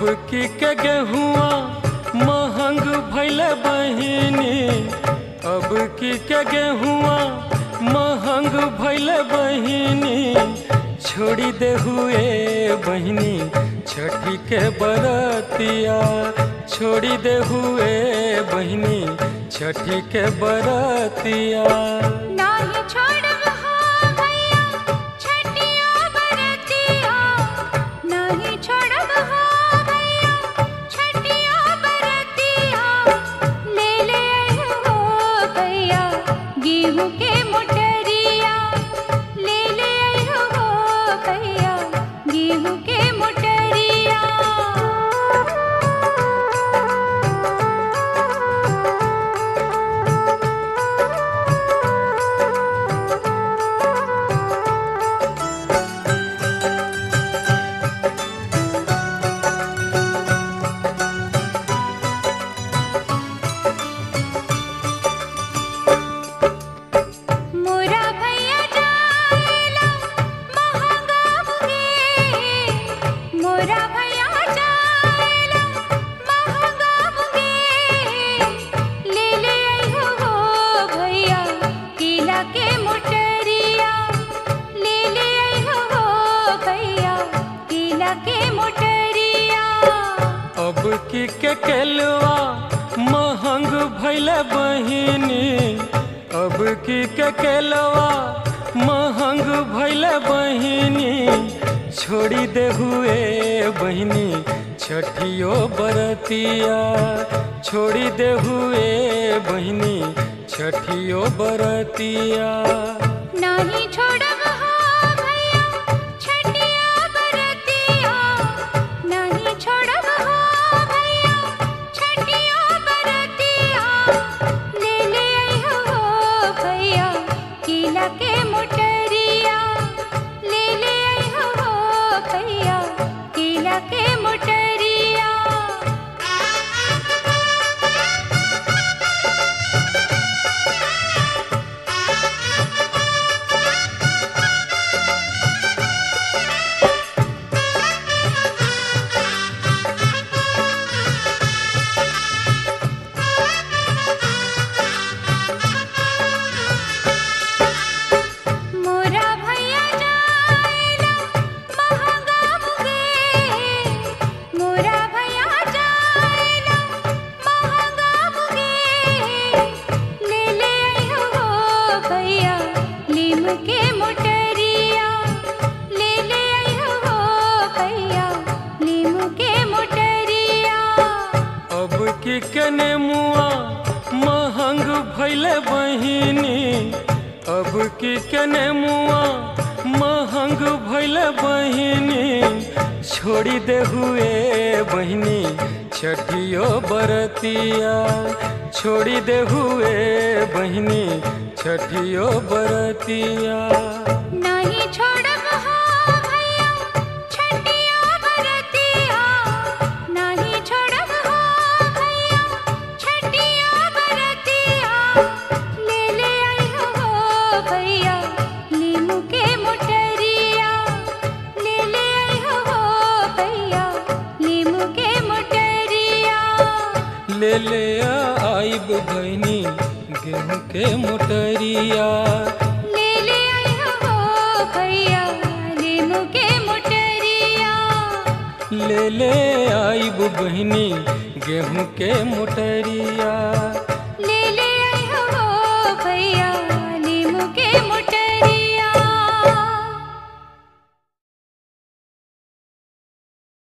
की के गेहुआ महंग भइल बहिनी, अब की के गेहुआ महंग भइल बहिनी। छोड़ी दे हुए बहिनी छठी के बरतिया, छोड़ी दे हुए बहिनी छठी के बरतिया। नाही छोड़ब हो भैया छठिया बरतिया, नाही छोड़ब हो भैया छठिया बरतिया। ले ले हो भैया गेहूं के मोटरिया, ले ले हो भैया गेहूं के मोटरिया। मोरा भैया जाएला महंगा मुगे, मोरा भैया जाएला महंगा मुगे। ले ले हो भैया केला के मोटरिया, ले ले हो भैया केला के मोटरिया। अब की के केलवा महंग भइल बहिनी, अब की के केलवा महंग भइल बहिनी। छोड़ी दे हुए बहिनी छठियो बरतिया, छोड़ी दे हुए बहिनी छठियो बरतिया। नाही छोड़ब हो भैया छठिया बरतिया, नाही छोड़ब हो भैया छठिया बरतिया। ले ले हो भैया केला के मोटरिया, ले ले हो भैया केला के मोटरिया। मोरा भैया जाएला महंगा मुगे, मोरा भैया जाएला महंगा मुगे। ले ले हो भैया नीम के मोटरिया, ले ले हो भैया नीम के मोटरिया। अब की के नेमुआ महंग भइल बहिनी, अब की के नेमुआ महंग भइल बहिनी। छोड़ी दे हुए बहिनी छठियो बरतिया, छोड़ी दे हुए बहिनी छठियो बरतिया। नाही छोड़ब हो भैया छठिया बरतिया, नाही छोड़ब हो भैया छठिया बरतिया। ले ले हो भैया नीम के मोटरिया, ले ले हो भैया नीम के मोटरिया। ले ले आइब बहिनी गेहूं के मोटरिया, ले ले हो भैया नीम के मोटरिया। ले ले आइब बहिनी गेहूं के मोटरिया।